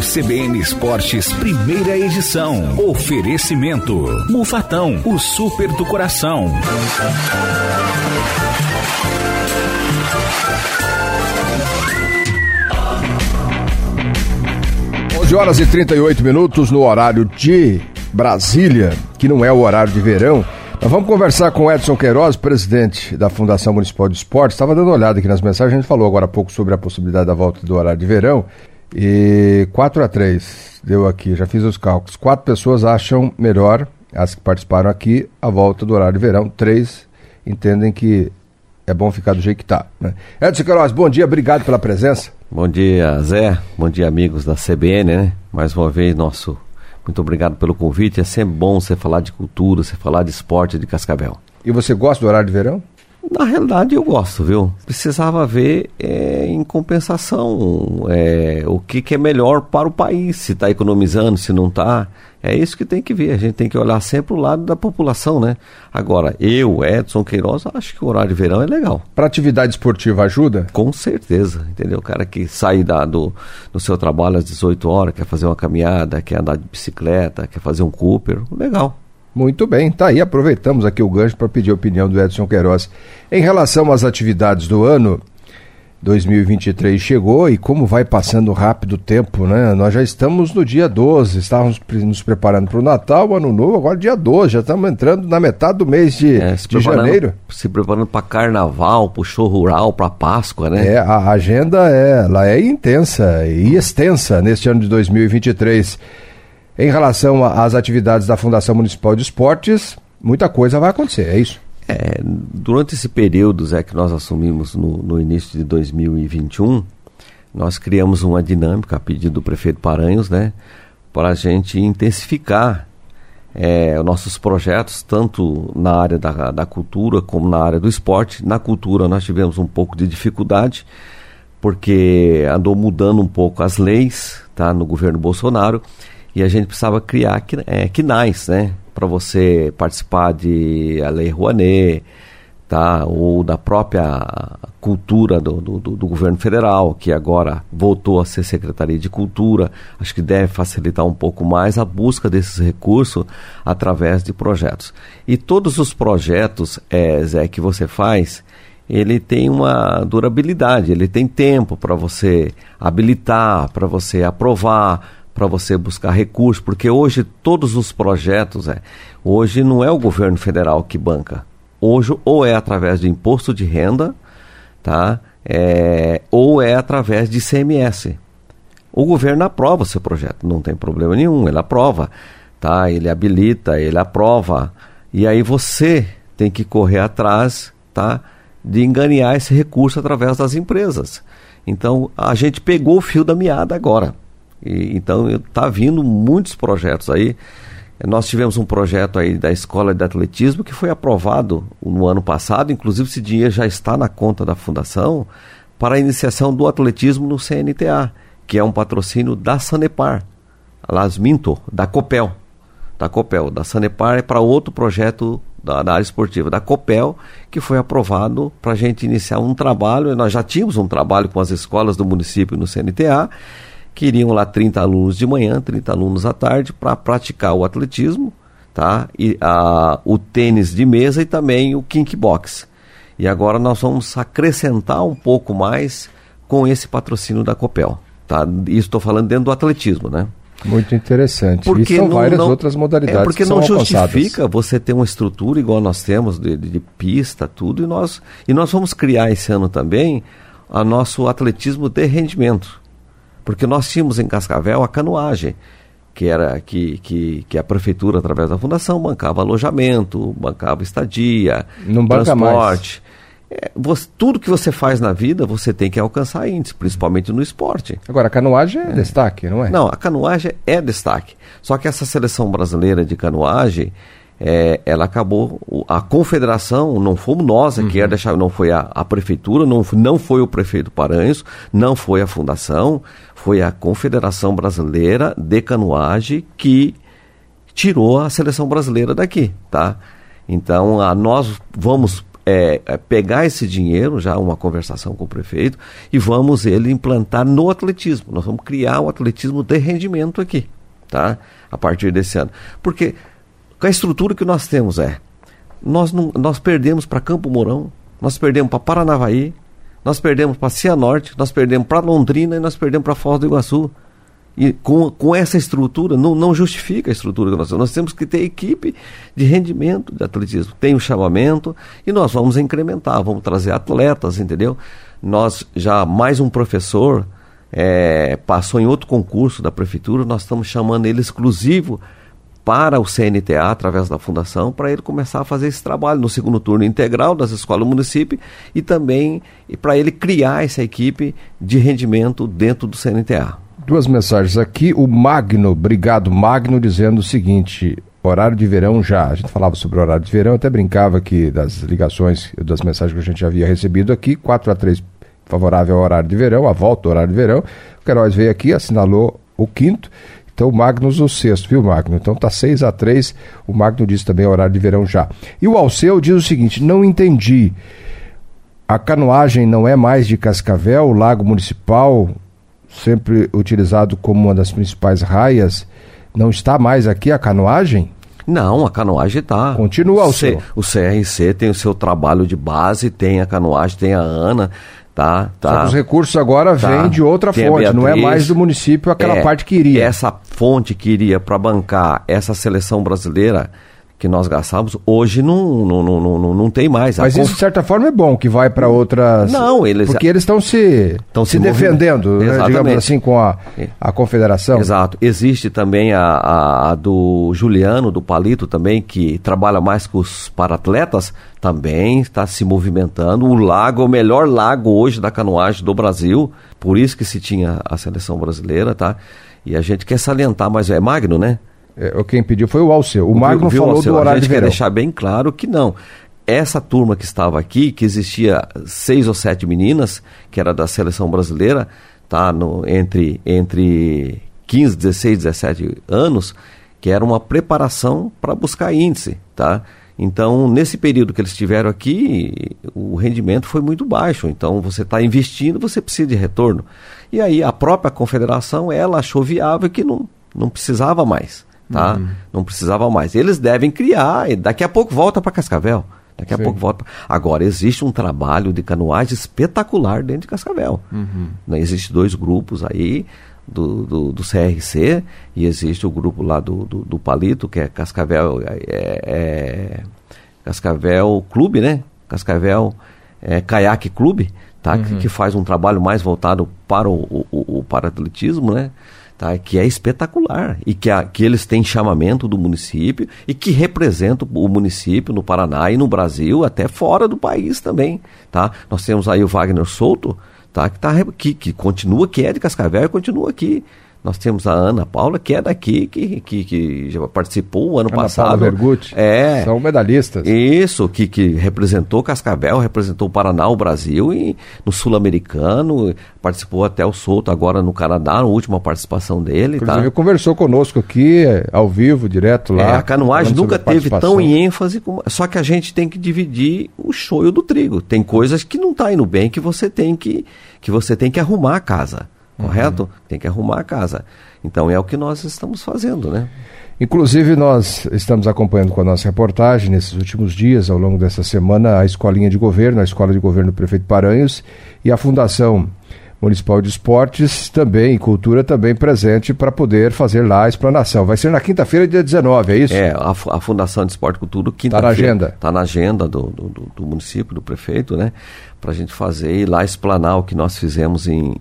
CBN Esportes, primeira edição. Oferecimento. Mufatão, o super do coração. 11h38 no horário de Brasília, que não é o horário de verão. Nós vamos conversar com o Edson Queiroz, presidente da Fundação Municipal de Esportes. Estava dando uma olhada aqui nas mensagens, a gente falou agora há pouco sobre a possibilidade da volta do horário de verão. E 4-3 deu aqui, já fiz os cálculos. 4 pessoas acham melhor, as que participaram aqui, a volta do horário de verão. 3 entendem que é bom ficar do jeito que está, né? Edson Queiroz, bom dia, obrigado pela presença. Bom dia, Zé. Bom dia, amigos da CBN, né? Mais uma vez, muito obrigado pelo convite. É sempre bom você falar de cultura, você falar de esporte de Cascavel. E você gosta do horário de verão? Na realidade, eu gosto, viu? Precisava ver em compensação o que é melhor para o país. Se está economizando, se não está. É isso que tem que ver. A gente tem que olhar sempre o lado da população, né? Agora, eu, Edson Queiroz, acho que o horário de verão é legal. Para atividade esportiva ajuda? Com certeza, entendeu? O cara que sai do seu trabalho às 18 horas, quer fazer uma caminhada, quer andar de bicicleta, quer fazer um Cooper, legal. Muito bem, tá aí, aproveitamos aqui o gancho para pedir a opinião do Edson Queiroz. Em relação às atividades do ano, 2023 chegou e como vai passando rápido o tempo, né? Nós já estamos no dia 12, estávamos nos preparando para o Natal, o Ano Novo, agora dia 12, já estamos entrando na metade do mês de janeiro. Se preparando para Carnaval, para o show rural, para Páscoa, né? A agenda ela é intensa e extensa neste ano de 2023. Em relação às atividades da Fundação Municipal de Esportes, muita coisa vai acontecer, é isso? Durante esse período, Zé, que nós assumimos no início de 2021, nós criamos uma dinâmica, a pedido do prefeito Paranhos, né, para a gente intensificar os nossos projetos, tanto na área da cultura como na área do esporte. Na cultura nós tivemos um pouco de dificuldade, porque andou mudando um pouco as leis, tá, no governo Bolsonaro, e a gente precisava criar quinais, né, para você participar de a Lei Rouanet, tá, ou da própria cultura do governo federal, que agora voltou a ser Secretaria de Cultura. Acho que deve facilitar um pouco mais a busca desses recursos através de projetos. E todos os projetos, Zé, que você faz, ele tem uma durabilidade, ele tem tempo para você habilitar, para você aprovar, para você buscar recursos, porque hoje todos os projetos, hoje não é o governo federal que banca. Hoje ou é através de imposto de renda, tá? Ou é através de ICMS. O governo aprova o seu projeto, não tem problema nenhum, ele aprova, tá? Ele habilita, ele aprova, e aí você tem que correr atrás, tá, de enganar esse recurso através das empresas. Então a gente pegou o fio da meada agora. Então está vindo muitos projetos aí. Nós tivemos um projeto aí da Escola de Atletismo que foi aprovado no ano passado, inclusive esse dinheiro já está na conta da Fundação para a iniciação do atletismo no CNTA, que é um patrocínio da Sanepar, da Copel. Da Sanepar é para outro projeto da área esportiva, da Copel, que foi aprovado para a gente iniciar um trabalho. Nós já tínhamos um trabalho com as escolas do município no CNTA, que iriam lá 30 alunos de manhã, 30 alunos à tarde, para praticar o atletismo, tá? E o tênis de mesa e também o kickbox. E agora nós vamos acrescentar um pouco mais com esse patrocínio da Copel, tá? Isso estou falando dentro do atletismo, né? Muito interessante. Porque e são várias outras modalidades porque que são não alcançadas. Justifica você ter uma estrutura igual nós temos de pista, tudo, e nós vamos criar esse ano também o nosso atletismo de rendimento. Porque nós tínhamos em Cascavel a canoagem, que era que a prefeitura, através da fundação, bancava alojamento, bancava estadia, não banca transporte. Tudo que você faz na vida, você tem que alcançar índice, principalmente no esporte. Agora, a canoagem é destaque, não é? Não, a canoagem é destaque. Só que essa seleção brasileira de canoagem, ela acabou, a confederação, não fomos nós que ia deixar, não foi a prefeitura, não foi o prefeito Paranhos, não foi a fundação, foi a Confederação Brasileira de Canoagem que tirou a seleção brasileira daqui, tá? Então nós vamos pegar esse dinheiro, já uma conversação com o prefeito, e vamos ele implantar no atletismo. Nós vamos criar o atletismo de rendimento aqui, tá? A partir desse ano. Porque com a estrutura que nós temos nós perdemos para Campo Mourão, nós perdemos para Paranavaí, nós perdemos para Cianorte, nós perdemos para Londrina e nós perdemos para Foz do Iguaçu. E com essa estrutura, não justifica a estrutura que nós temos. Nós temos que ter equipe de rendimento de atletismo. Tem o chamamento e nós vamos incrementar, vamos trazer atletas, entendeu? Nós já, mais um professor passou em outro concurso da prefeitura, nós estamos chamando ele exclusivo para o CNTA, através da fundação, para ele começar a fazer esse trabalho no segundo turno integral das escolas do município e também para ele criar essa equipe de rendimento dentro do CNTA. Duas mensagens aqui, o Magno, obrigado Magno, dizendo o seguinte: horário de verão já. A gente falava sobre o horário de verão, até brincava aqui das ligações, das mensagens que a gente já havia recebido aqui, 4-3 favorável ao horário de verão, a volta ao horário de verão. O Queiroz veio aqui, assinalou o 5º, então o Magnus o 6º, viu Magno? Então tá 6-3, o Magno disse também horário de verão já. E o Alceu diz o seguinte: não entendi, a canoagem não é mais de Cascavel, o lago municipal, sempre utilizado como uma das principais raias, não está mais aqui a canoagem? Não, a canoagem está. Continua o seu. O CRC tem o seu trabalho de base, tem a canoagem, tem a ANA, tá. Só que os recursos agora vêm de outra fonte, não é mais do município aquela parte que iria. Essa fonte que iria para bancar essa seleção brasileira que nós gastávamos, hoje não tem mais. Mas isso, de certa forma, é bom que vai para outras... Não, porque eles estão se defendendo, né, digamos assim, com a confederação. Exato. Existe também a do Juliano, do Palito também, que trabalha mais com os paratletas, também está se movimentando. O lago é o melhor lago hoje da canoagem do Brasil, por isso que se tinha a seleção brasileira, tá? E a gente quer salientar, mas é Magno, né? Quem pediu foi o Alceu. O Magno falou Alceu, do horário de verão. A gente quer deixar bem claro que não. Essa turma que estava aqui, que existia 6 ou 7 meninas, que era da seleção brasileira, tá, entre 15, 16, 17 anos, que era uma preparação para buscar índice, tá? Então, nesse período que eles estiveram aqui, o rendimento foi muito baixo. Então, você está investindo, você precisa de retorno. E aí, a própria confederação, ela achou viável que não precisava mais. Tá? Não precisava mais. Eles devem criar, e daqui a pouco volta para Cascavel. Daqui a pouco volta. Agora, existe um trabalho de canoagem espetacular dentro de Cascavel. Existem 2 grupos aí, do CRC, e existe o grupo lá do Palito, que é Cascavel, Cascavel Clube, né? Cascavel Caiaque Clube, tá? Que faz um trabalho mais voltado para o para-atletismo, né? Tá, que é espetacular e que eles têm chamamento do município e que representam o município no Paraná e no Brasil, até fora do país também, tá? Nós temos aí o Wagner Souto, tá, que continua, que é de Cascavel e continua aqui. Nós temos a Ana Paula, que é daqui, que já participou o ano passado. Ana Paula Vergutti. São medalhistas. Isso, que representou Cascavel, representou o Paraná, o Brasil, e no Sul-Americano, participou até o Souto agora no Canadá, a última participação dele. Inclusive, ele conversou conosco aqui, ao vivo, direto lá. A canoagem nunca teve tão em ênfase, só que a gente tem que dividir o shoyu do trigo. Tem coisas que não tá indo bem, que você tem que arrumar a casa. Correto? Tem que arrumar a casa. Então é o que nós estamos fazendo, né? Inclusive nós estamos acompanhando com a nossa reportagem nesses últimos dias, ao longo dessa semana, a Escolinha de Governo, a Escola de Governo do Prefeito Paranhos e a Fundação Municipal de Esportes também, Cultura também presente para poder fazer lá a explanação. Vai ser na quinta-feira, dia 19, é isso? A Fundação de Esporte e Cultura, quinta-feira. Está na agenda? Está na agenda do município, do prefeito, né? Para a gente fazer e lá explanar o que nós fizemos em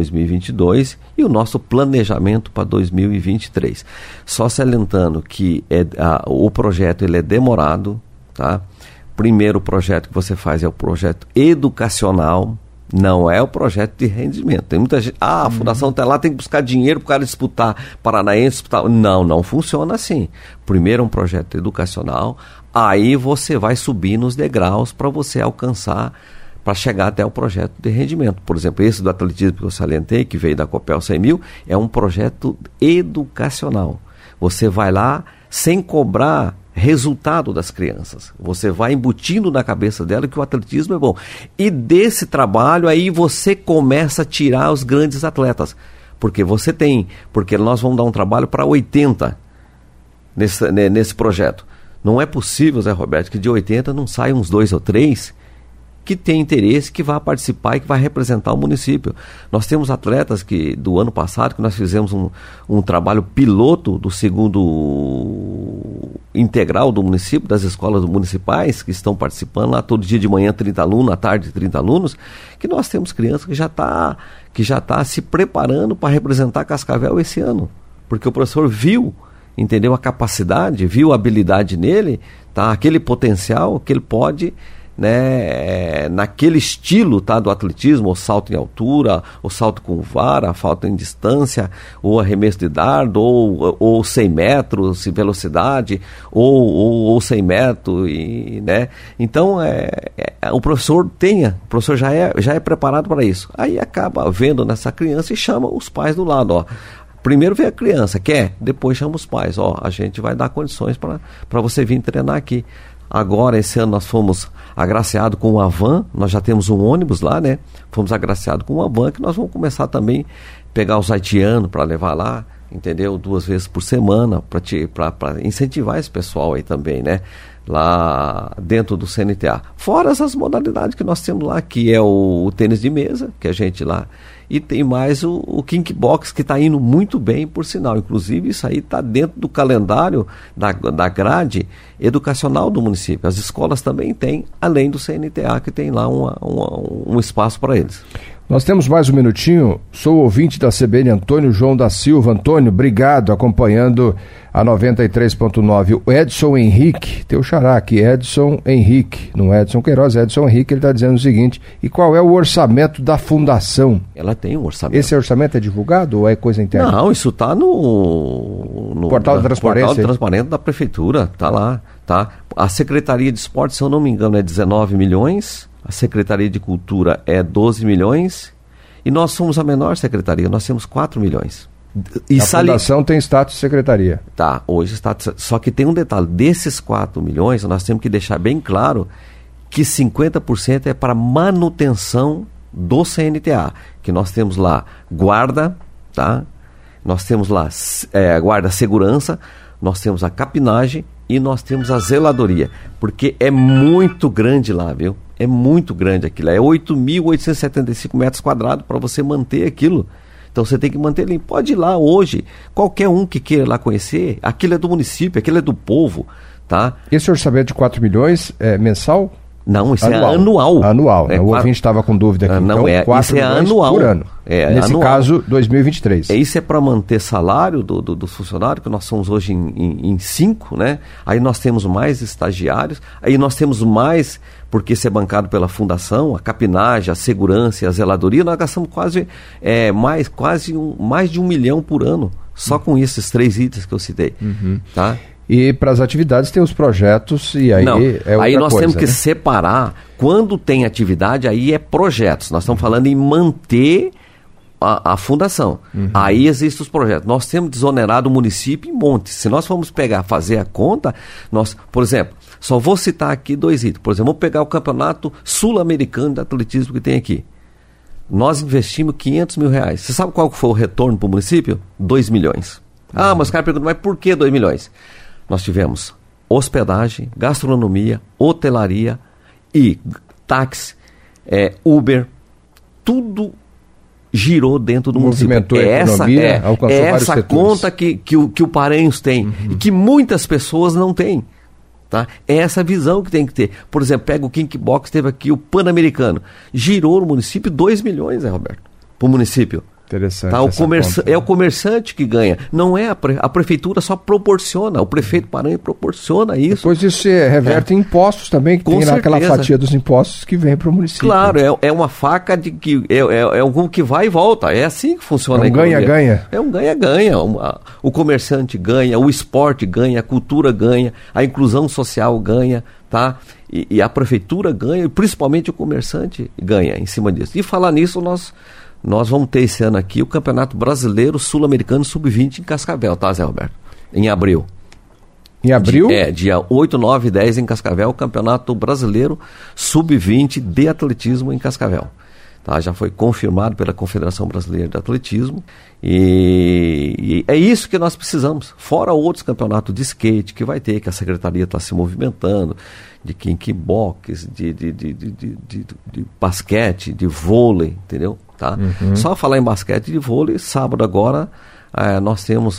2022 e o nosso planejamento para 2023. Só salientando que o projeto ele é demorado, tá? Primeiro projeto que você faz é o projeto educacional, não é o projeto de rendimento. Tem muita gente, a fundação está lá, tem que buscar dinheiro para o cara disputar Paranaense, disputar... Não funciona assim. Primeiro é um projeto educacional, aí você vai subir nos degraus para você alcançar, para chegar até o projeto de rendimento. Por exemplo, esse do atletismo que eu salientei, que veio da Copel 100 mil, é um projeto educacional. Você vai lá sem cobrar resultado das crianças. Você vai embutindo na cabeça dela que o atletismo é bom. E desse trabalho aí você começa a tirar os grandes atletas. Porque nós vamos dar um trabalho para 80 nesse projeto. Não é possível, Zé Roberto, que de 80 não saiam uns 2 ou 3 que tem interesse, que vai participar e que vai representar o município. Nós temos atletas do ano passado, que nós fizemos um trabalho piloto do segundo integral do município, das escolas municipais, que estão participando lá todo dia de manhã 30 alunos, à tarde 30 alunos, que nós temos crianças que já tá se preparando para representar Cascavel esse ano. Porque o professor viu, entendeu, a capacidade, viu a habilidade nele, tá? Aquele potencial que ele pode, né, naquele estilo, tá, do atletismo, o salto em altura, o salto com vara, salto em distância, ou arremesso de dardo, ou 100 metros de velocidade, ou 100 metros, né? Então, o professor já é preparado para isso. Aí acaba vendo nessa criança e chama os pais do lado, ó. Primeiro vem a criança, quer? Depois chama os pais, ó, a gente vai dar condições para você vir treinar aqui. Agora, esse ano nós fomos agraciados com uma van, nós já temos um ônibus lá, né? Fomos agraciados com uma van que nós vamos começar também a pegar os haitianos para levar lá, entendeu? 2 vezes por semana, para incentivar esse pessoal aí também, né? Lá dentro do CNTA. Fora essas modalidades que nós temos lá, que é o tênis de mesa, que a gente lá... E tem mais o kickbox, que está indo muito bem, por sinal. Inclusive, isso aí está dentro do calendário da grade educacional do município. As escolas também têm, além do CNTA, que tem lá um espaço para eles. Nós temos mais um minutinho. Sou ouvinte da CBN, Antônio João da Silva. Antônio, obrigado, acompanhando a 93.9. O Edson Henrique, teu xará aqui, Edson Henrique, não é Edson Queiroz, Edson Henrique, ele está dizendo o seguinte: e qual é o orçamento da fundação? Ela tem um orçamento. Esse orçamento é divulgado ou é coisa interna? Não, isso está no Portal da Transparência. Portal da Transparência da Prefeitura, está lá, tá? A Secretaria de Esporte, se eu não me engano, é 19 milhões, a Secretaria de Cultura é 12 milhões, e nós somos a menor secretaria, nós temos 4 milhões. E a fundação tem status de secretaria. Tá, hoje está. Só que tem um detalhe, desses 4 milhões, nós temos que deixar bem claro que 50% é para manutenção do CNTA, que nós temos lá guarda, tá? Nós temos lá guarda segurança, nós temos a capinagem e nós temos a zeladoria, porque é muito grande lá, viu? É muito grande aquilo, é 8.875 metros quadrados para você manter aquilo. Então você tem que manter limpo. Pode ir lá hoje, qualquer um que queira lá conhecer, aquilo é do município, aquilo é do povo, tá? Esse orçamento de 4 milhões é mensal? Não, isso é anual. Anual, o ouvinte estava com dúvida aqui. Não, então, 4 isso é milhões anual. Por ano. Nesse anual. caso, 2023. Isso é para manter salário do funcionário, que nós somos hoje em 5, né? Aí nós temos mais estagiários, aí nós temos mais, porque isso é bancado pela fundação, a capinagem, a segurança e a zeladoria, nós gastamos mais de 1 milhão por ano, só com esses 3 itens que eu citei, tá? E para as atividades tem os projetos e aí é outra aí nós coisa, temos que né? separar. Quando tem atividade, aí é projetos. Nós estamos falando em manter a fundação. Aí existem os projetos. Nós temos desonerado o município em montes. Se nós formos fazer a conta, por exemplo, só vou citar aqui 2 itens. Por exemplo, vamos pegar o campeonato sul-americano de atletismo que tem aqui. Nós investimos R$500 mil. Você sabe qual foi o retorno para o município? 2 milhões. Mas o cara pergunta, mas por que 2 milhões? Nós tivemos hospedagem, gastronomia, hotelaria e táxi, Uber, tudo girou dentro do Movimentou município. A economia, alcançou vários essa setores. conta que o Paranhos tem e que muitas pessoas não têm. Tá? É essa visão que tem que ter. Por exemplo, pega o kickbox, teve aqui o Pan-Americano. Girou no município 2 milhões, Roberto, para o município. Interessante. Tá? É o comerciante que ganha. Não é a prefeitura só proporciona, o prefeito Paranhos proporciona isso. Depois isso se reverte em impostos também, que Com tem naquela certeza. fatia dos impostos que vem para o município. Claro, é uma faca de que é algo que vai e volta. É assim que funciona É um a economia. ganha-ganha. É um ganha-ganha. O comerciante ganha, o esporte ganha, a cultura ganha, a inclusão social ganha, tá? E a prefeitura ganha, e principalmente o comerciante ganha em cima disso. E falar nisso, nós vamos ter esse ano aqui o Campeonato Brasileiro Sul-Americano Sub-20 em Cascavel, tá, Zé Roberto? Em abril. Em abril? Dia 8, 9 e 10 em Cascavel, Campeonato Brasileiro Sub-20 de Atletismo em Cascavel. Tá, já foi confirmado pela Confederação Brasileira de Atletismo e é isso que nós precisamos, fora outros campeonatos de skate que vai ter, que a Secretaria está se movimentando, de kickbox, de basquete, de vôlei, entendeu? Tá? Só falar em basquete e de vôlei, sábado agora nós temos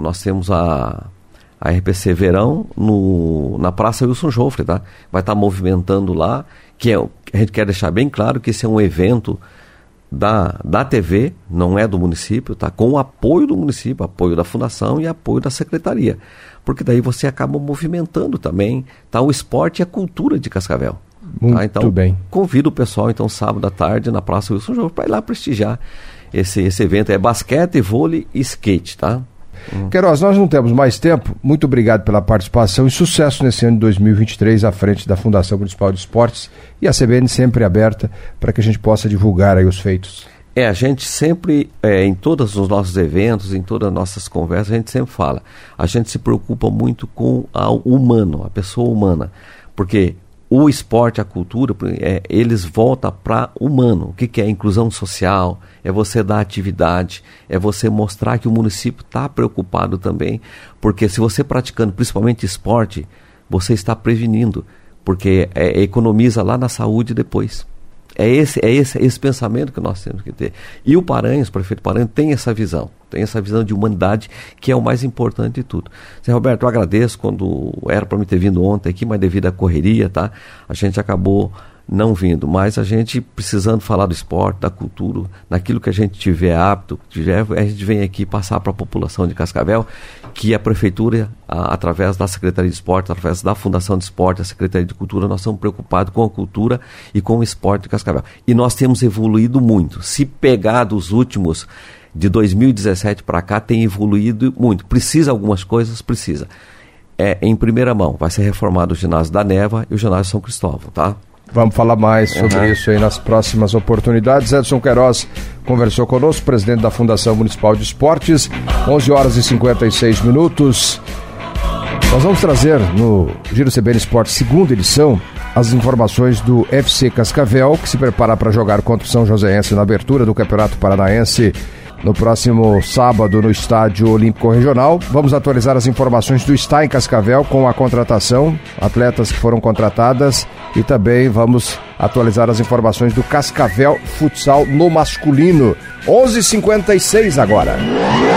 a RPC Verão na Praça Wilson Joffre, tá? Vai estar movimentando lá, a gente quer deixar bem claro que esse é um evento da TV, não é do município, tá? Com o apoio do município, apoio da fundação e apoio da secretaria, porque daí você acaba movimentando também, tá? O esporte e a cultura de Cascavel. Muito tá? Então, bem. Convido o pessoal, então, sábado à tarde, na Praça Wilson Joffre, para ir lá prestigiar esse evento. É basquete, vôlei e skate, tá? Queiroz, nós não temos mais tempo. Muito obrigado pela participação e sucesso nesse ano de 2023 à frente da Fundação Municipal de Esportes e a CBN sempre aberta para que a gente possa divulgar aí os feitos. A gente sempre, em todos os nossos eventos, em todas as nossas conversas, a gente sempre fala, a gente se preocupa muito com o humano, a pessoa humana, porque o esporte, a cultura, eles voltam para humano. O que é inclusão social? É você dar atividade, é você mostrar que o município está preocupado também, porque se você praticando principalmente esporte, você está prevenindo, porque economiza lá na saúde depois. É esse pensamento que nós temos que ter. E o prefeito Paranhos tem essa visão de humanidade, que é o mais importante de tudo. Zé Roberto, eu agradeço quando era para me ter vindo ontem aqui, mas devido à correria, tá? A gente acabou não vindo, mas a gente precisando falar do esporte, da cultura, naquilo que a gente tiver apto, a gente vem aqui passar para a população de Cascavel, que a prefeitura, através da Secretaria de Esporte, através da Fundação de Esporte, a Secretaria de Cultura, nós estamos preocupados com a cultura e com o esporte de Cascavel. E nós temos evoluído muito. Se pegar dos últimos, de 2017 para cá, tem evoluído muito. Precisa algumas coisas? Precisa. Em primeira mão, vai ser reformado o ginásio da Neva e o ginásio São Cristóvão, tá? Vamos falar mais sobre isso aí nas próximas oportunidades. Edson Queiroz conversou conosco, presidente da Fundação Municipal de Esportes, 11 horas e 56 minutos. Nós vamos trazer no Giro CBN Esportes, segunda edição, as informações do FC Cascavel, que se prepara para jogar contra o São Joséense na abertura do Campeonato Paranaense no próximo sábado no Estádio Olímpico Regional. Vamos atualizar as informações do Está em Cascavel com a contratação, atletas que foram contratadas, e também vamos atualizar as informações do Cascavel Futsal no masculino. 11h56 agora.